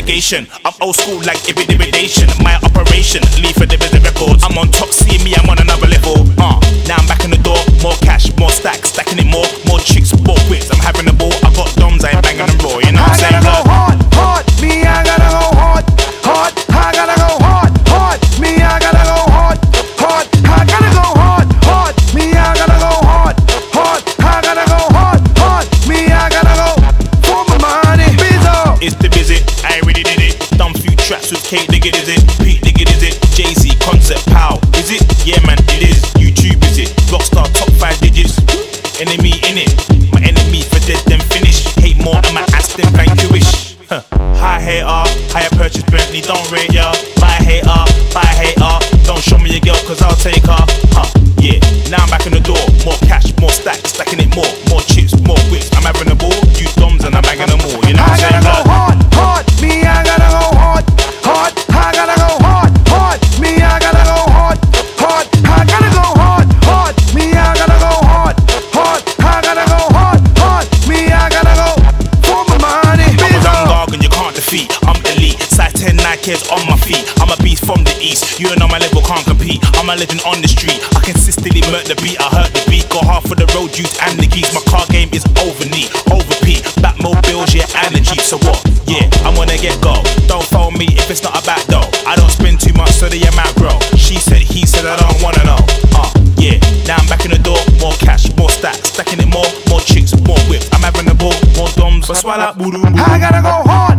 investigation. I'm old school like intimidation. My operation, leave for the business records. I'm on top, see me, I'm on another level. Now I'm back in the door, more cash, more stacks, stacking it more chicks, more whips. I'm having a ball, I got doms, I ain't banging them raw. You know what I'm saying? I gotta go hard, hard. Me, I gotta go hard, hard. I gotta go hard, hard. Me, I gotta go hard, hard. I gotta go hard, hard. Me, I gotta go hard, hard. I gotta go hard, hard. Me, I gotta go for my money. Bizzo. It's the visit, I already did it. Done few tracks with Kate Diggit, is it? Pete Diggit, is it? Jay-Z, Concept, Pow, is it? Yeah man, it is. YouTube, is it? Rockstar, top 5 digits. Enemy in it. My enemy for dead, then finish. Hate more on my ass than vanquish. High hater, higher purchase Bentley, don't rate ya. Buy hater, don't show me your girl cause I'll take her. Yeah, now I'm back in the door. More cash, more stacks, stacking it more chips, more whips. I'm having a ball, you doms and I'm bagging them all. You know what I'm saying? I gotta go hard, hard. Me, I gotta go hard, hard. I gotta go hard, hard. Me, I gotta go hard, hard. I gotta go hard, hard. Me, I gotta go hard, hard. I gotta go hard, hard. Me, I gotta go for my money. I'm a young dog and you can't defeat. I'm elite, size 10 Nikes on my feet. I'm a beast from the east, you and on my level can't compete. I'm a legend on the street, I consistently murder the beat. I hurt the beat, got half of the road youth and the geeks. My car game is over neat, over Pete. Batmobiles, yeah, and the Jeep. So what? Yeah, I'm gonna get go. Don't phone me if it's not about dough. I don't spend too much so the amount grow. She said, he said, I don't wanna know. Yeah, now I'm back in the door. More cash, more stacks, stacking it more chicks, more whips. I'm having a ball, more doms. But swallow, I gotta go hard.